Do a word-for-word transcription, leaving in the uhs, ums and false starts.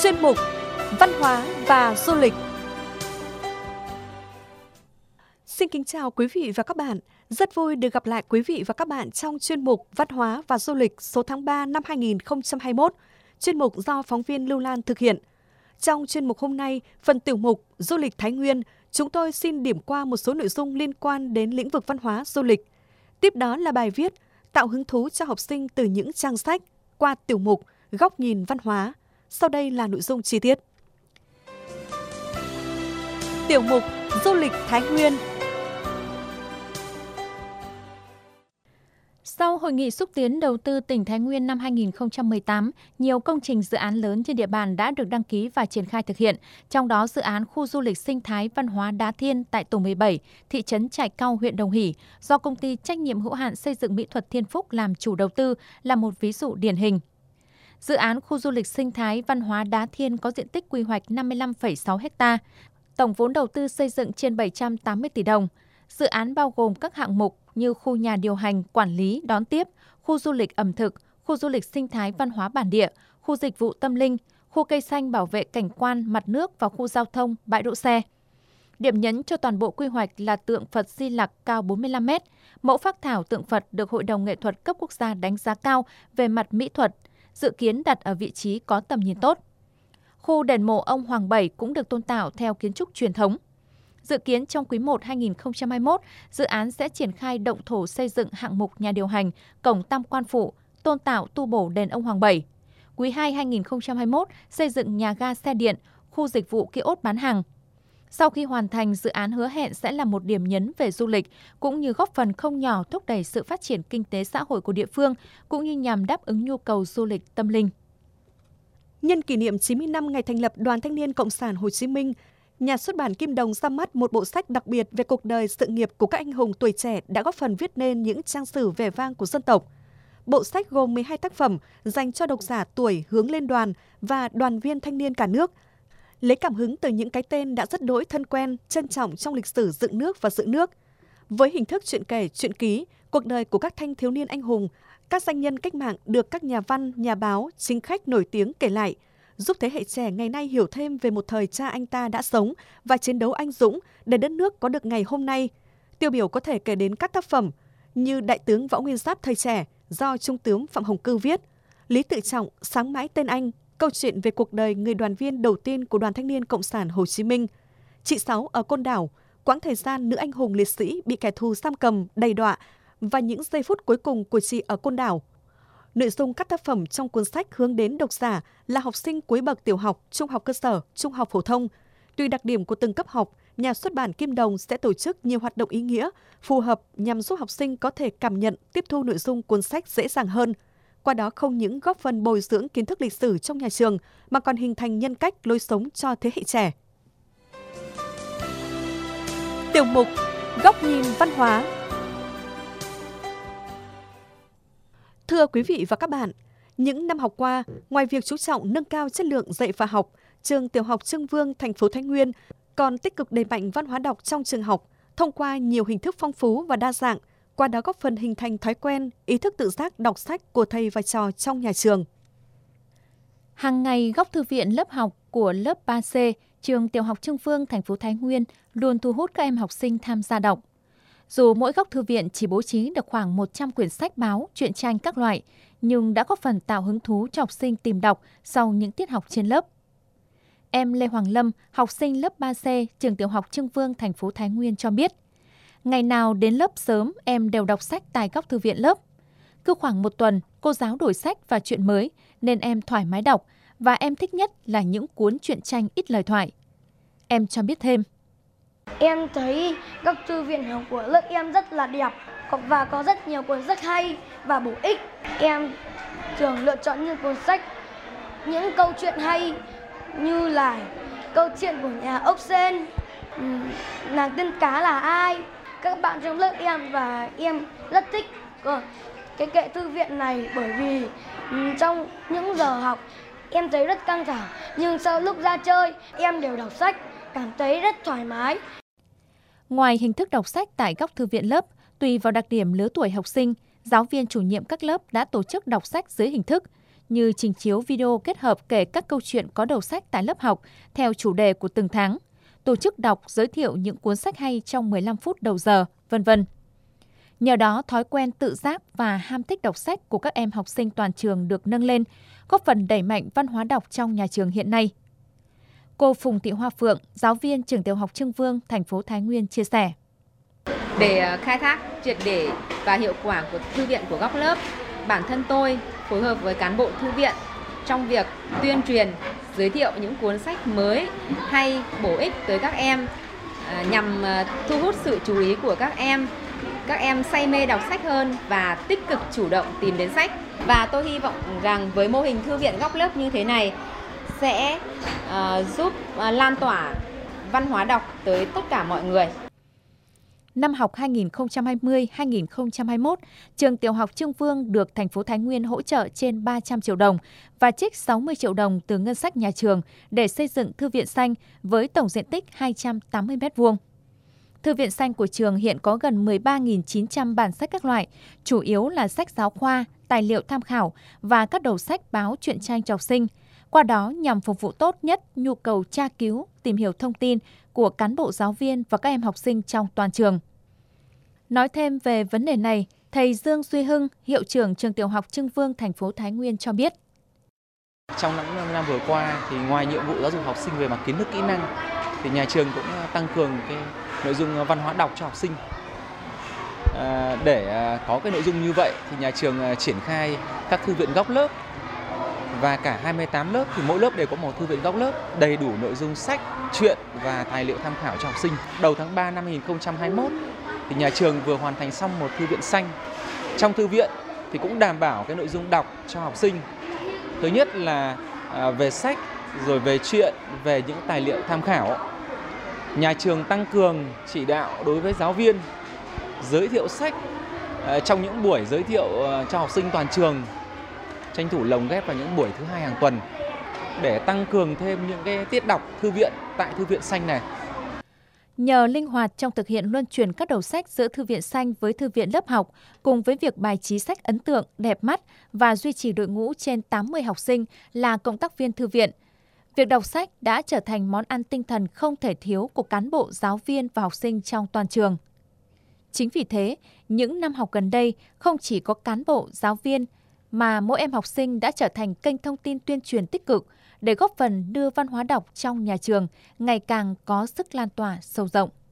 chuyên mục Văn hóa và du lịch. Xin kính chào quý vị và các bạn. Rất vui được gặp lại quý vị và các bạn trong chuyên mục Văn hóa và du lịch số tháng ba năm hai nghìn không trăm hai mươi mốt, chuyên mục do phóng viên Lưu Lan thực hiện. Trong chuyên mục hôm nay, phần tiểu mục Du lịch Thái Nguyên, chúng tôi xin điểm qua một số nội dung liên quan đến lĩnh vực văn hóa du lịch. Tiếp đó là bài viết tạo hứng thú cho học sinh từ những trang sách qua tiểu mục Góc nhìn văn hóa. Sau đây là nội dung chi tiết. Tiểu mục Du lịch Thái Nguyên. Sau Hội nghị xúc tiến đầu tư tỉnh Thái Nguyên năm hai nghìn không trăm mười tám, nhiều công trình dự án lớn trên địa bàn đã được đăng ký và triển khai thực hiện. Trong đó, dự án khu du lịch sinh thái văn hóa Đá Thiên tại tổ mười bảy, thị trấn Trại Cau, huyện Đồng Hỷ, do công ty trách nhiệm hữu hạn xây dựng mỹ thuật Thiên Phúc làm chủ đầu tư là một ví dụ điển hình. Dự án khu du lịch sinh thái văn hóa Đá Thiên có diện tích quy hoạch năm mươi lăm phẩy sáu héc ta, tổng vốn đầu tư xây dựng trên bảy trăm tám mươi tỷ đồng. Dự án bao gồm các hạng mục như khu nhà điều hành, quản lý, đón tiếp, khu du lịch ẩm thực, khu du lịch sinh thái văn hóa bản địa, khu dịch vụ tâm linh, khu cây xanh bảo vệ cảnh quan, mặt nước và khu giao thông, bãi đỗ xe. Điểm nhấn cho toàn bộ quy hoạch là tượng Phật Di Lặc cao bốn mươi lăm mét, mẫu phác thảo tượng Phật được Hội đồng Nghệ thuật cấp quốc gia đánh giá cao về mặt mỹ thuật, dự kiến đặt ở vị trí có tầm nhìn tốt. Khu đền mộ ông Hoàng Bảy cũng được tôn tạo theo kiến trúc truyền thống. Dự kiến trong quý một hai nghìn không trăm hai mươi mốt, dự án sẽ triển khai động thổ xây dựng hạng mục nhà điều hành, cổng tam quan phụ, tôn tạo tu bổ đền ông Hoàng Bảy. Quý hai hai nghìn không trăm hai mươi mốt, xây dựng nhà ga xe điện, khu dịch vụ kiosk bán hàng. Sau khi hoàn thành, dự án hứa hẹn sẽ là một điểm nhấn về du lịch, cũng như góp phần không nhỏ thúc đẩy sự phát triển kinh tế xã hội của địa phương, cũng như nhằm đáp ứng nhu cầu du lịch tâm linh. Nhân kỷ niệm chín mươi năm ngày thành lập Đoàn Thanh niên Cộng sản Hồ Chí Minh, Nhà xuất bản Kim Đồng ra mắt một bộ sách đặc biệt về cuộc đời sự nghiệp của các anh hùng tuổi trẻ đã góp phần viết nên những trang sử vẻ vang của dân tộc. Bộ sách gồm mười hai tác phẩm dành cho độc giả tuổi hướng lên đoàn và đoàn viên thanh niên cả nước, lấy cảm hứng từ những cái tên đã rất đỗi thân quen, trân trọng trong lịch sử dựng nước và giữ nước. Với hình thức truyện kể, truyện ký, cuộc đời của các thanh thiếu niên anh hùng, các danh nhân cách mạng được các nhà văn, nhà báo, chính khách nổi tiếng kể lại, giúp thế hệ trẻ ngày nay hiểu thêm về một thời cha anh ta đã sống và chiến đấu anh dũng để đất nước có được ngày hôm nay. Tiêu biểu có thể kể đến các tác phẩm như Đại tướng Võ Nguyên Giáp thời trẻ do Trung tướng Phạm Hồng Cư viết, Lý Tự Trọng Sáng mãi tên anh, câu chuyện về cuộc đời người đoàn viên đầu tiên của Đoàn Thanh niên Cộng sản Hồ Chí Minh, Chị Sáu ở Côn Đảo, quãng thời gian nữ anh hùng liệt sĩ bị kẻ thù giam cầm, đầy đọa và những giây phút cuối cùng của chị ở Côn Đảo. Nội dung các tác phẩm trong cuốn sách hướng đến độc giả là học sinh cuối bậc tiểu học, trung học cơ sở, trung học phổ thông. Tùy đặc điểm của từng cấp học, Nhà xuất bản Kim Đồng sẽ tổ chức nhiều hoạt động ý nghĩa, phù hợp nhằm giúp học sinh có thể cảm nhận, tiếp thu nội dung cuốn sách dễ dàng hơn. Qua đó không những góp phần bồi dưỡng kiến thức lịch sử trong nhà trường, mà còn hình thành nhân cách, lối sống cho thế hệ trẻ. Tiểu mục Góc nhìn văn hóa. Thưa quý vị và các bạn, những năm học qua, ngoài việc chú trọng nâng cao chất lượng dạy và học, trường tiểu học Trưng Vương, thành phố Thái Nguyên còn tích cực đẩy mạnh văn hóa đọc trong trường học thông qua nhiều hình thức phong phú và đa dạng, qua đó góp phần hình thành thói quen, ý thức tự giác đọc sách của thầy và trò trong nhà trường. Hàng ngày, góc thư viện lớp học của lớp ba C, trường tiểu học Trưng Vương, thành phố Thái Nguyên luôn thu hút các em học sinh tham gia đọc. Dù mỗi góc thư viện chỉ bố trí được khoảng một trăm quyển sách báo, truyện tranh các loại, nhưng đã góp phần tạo hứng thú cho học sinh tìm đọc sau những tiết học trên lớp. Em Lê Hoàng Lâm, học sinh lớp ba C, trường tiểu học Trưng Vương, thành phố Thái Nguyên cho biết, ngày nào đến lớp sớm em đều đọc sách tại góc thư viện lớp. Cứ khoảng một tuần, cô giáo đổi sách và truyện mới nên em thoải mái đọc và em thích nhất là những cuốn truyện tranh ít lời thoại. Em cho biết thêm. Em thấy góc thư viện học của lớp em rất là đẹp và có rất nhiều cuốn sách hay và bổ ích. Em thường lựa chọn những cuốn sách, những câu chuyện hay như là câu chuyện của nhà ốc sên, nàng tiên cá là ai. Các bạn trong lớp em và em rất thích cái kệ thư viện này bởi vì trong những giờ học em thấy rất căng thẳng, nhưng sau lúc ra chơi em đều đọc sách, cảm thấy rất thoải mái. Ngoài hình thức đọc sách tại góc thư viện lớp, tùy vào đặc điểm lứa tuổi học sinh, giáo viên chủ nhiệm các lớp đã tổ chức đọc sách dưới hình thức như trình chiếu video kết hợp kể các câu chuyện có đầu sách tại lớp học theo chủ đề của từng tháng, tổ chức đọc giới thiệu những cuốn sách hay trong mười lăm phút đầu giờ, vân vân. Nhờ đó, thói quen tự giác và ham thích đọc sách của các em học sinh toàn trường được nâng lên, góp phần đẩy mạnh văn hóa đọc trong nhà trường hiện nay. Cô Phùng Thị Hoa Phượng, giáo viên trường tiểu học Trưng Vương, thành phố Thái Nguyên chia sẻ. Để khai thác triệt để và hiệu quả của thư viện của góc lớp, bản thân tôi phối hợp với cán bộ thư viện trong việc tuyên truyền, giới thiệu những cuốn sách mới hay bổ ích tới các em nhằm thu hút sự chú ý của các em. Các em say mê đọc sách hơn và tích cực chủ động tìm đến sách. Và tôi hy vọng rằng với mô hình thư viện góc lớp như thế này sẽ uh, giúp uh, lan tỏa văn hóa đọc tới tất cả mọi người. Năm học hai nghìn không trăm hai mươi hai nghìn không trăm hai mươi mốt, trường tiểu học Trưng Vương được thành phố Thái Nguyên hỗ trợ trên ba trăm triệu đồng và trích sáu mươi triệu đồng từ ngân sách nhà trường để xây dựng thư viện xanh với tổng diện tích hai trăm tám mươi mét vuông. Thư viện xanh của trường hiện có gần mười ba nghìn chín trăm bản sách các loại, chủ yếu là sách giáo khoa, tài liệu tham khảo và các đầu sách báo truyện tranh cho học sinh. Qua đó nhằm phục vụ tốt nhất nhu cầu tra cứu, tìm hiểu thông tin của cán bộ giáo viên và các em học sinh trong toàn trường. Nói thêm về vấn đề này, thầy Dương Duy Hưng, hiệu trưởng trường tiểu học Trưng Vương, thành phố Thái Nguyên cho biết. Trong năm năm vừa qua, thì ngoài nhiệm vụ giáo dục học sinh về mặt kiến thức kỹ năng, thì nhà trường cũng tăng cường cái nội dung văn hóa đọc cho học sinh. À, để có cái nội dung như vậy thì nhà trường triển khai các thư viện góc lớp và cả hai mươi tám lớp thì mỗi lớp đều có một thư viện góc lớp đầy đủ nội dung sách, truyện và tài liệu tham khảo cho học sinh. Đầu tháng ba năm hai nghìn không trăm hai mươi mốt thì nhà trường vừa hoàn thành xong một thư viện xanh. Trong thư viện thì cũng đảm bảo cái nội dung đọc cho học sinh. Thứ nhất là à, về sách, rồi về truyện, về những tài liệu tham khảo. Nhà trường tăng cường chỉ đạo đối với giáo viên giới thiệu sách à, trong những buổi giới thiệu à, cho học sinh toàn trường, tranh thủ lồng ghép vào những buổi thứ hai hàng tuần để tăng cường thêm những cái tiết đọc thư viện tại thư viện xanh này. Nhờ linh hoạt trong thực hiện luân chuyển các đầu sách giữa thư viện xanh với thư viện lớp học, cùng với việc bài trí sách ấn tượng, đẹp mắt và duy trì đội ngũ trên tám mươi học sinh là cộng tác viên thư viện, việc đọc sách đã trở thành món ăn tinh thần không thể thiếu của cán bộ, giáo viên và học sinh trong toàn trường. Chính vì thế, những năm học gần đây, không chỉ có cán bộ, giáo viên, mà mỗi em học sinh đã trở thành kênh thông tin tuyên truyền tích cực để góp phần đưa văn hóa đọc trong nhà trường ngày càng có sức lan tỏa sâu rộng.